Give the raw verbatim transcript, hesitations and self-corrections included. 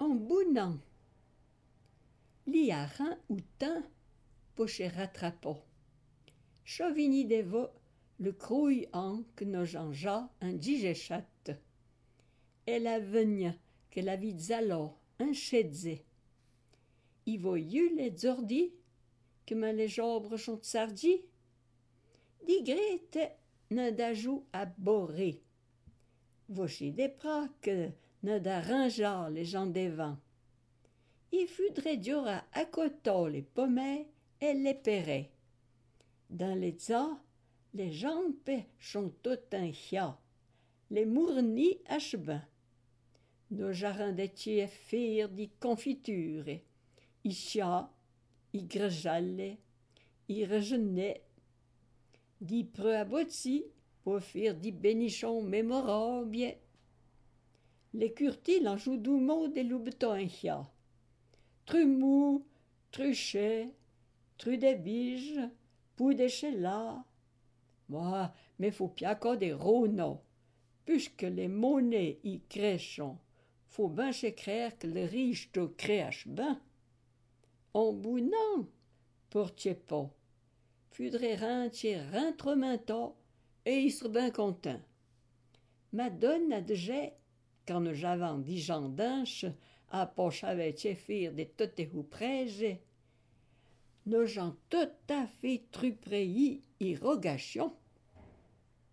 en bounant. Li a rein ou teint, poché rattrapo. Chauvigny d'Evo, le crouille en que nos gens un digéchat. Elle a venia que la vie zalo, un chedze. I voyu les zordi, que ma les jobres sont sardi. Di grete ne d'ajou à boré. Vochi des pras que ne d'arrangea les gens des vents. Il fudrait dura à coteau les pommets et les perrets. Dans les za, les jambes sont tout un chia, les mournis à chebin. Nos jarins d'étiers firent di confiture, i chia, i grejalle, i rejenet, di preux abotsi pour faire di bénichons mémorables. Les curtis en jouent doumo des loubetons un chia. Trumou, truchet, tru des biges, pou des chelas. Moi, mais faut piaco des rono, puisque les monnaies y crèchent. Faut ben s'écrire que le riche te crèche ben. En bounant, portiez pas. Faudrait rentier rentremento et il serait ben content. Madone a déjà, quand j'avais dix gens d'anche, à poche avec faire des totes ou prèges, nos gens tout à fait truprei irrogation.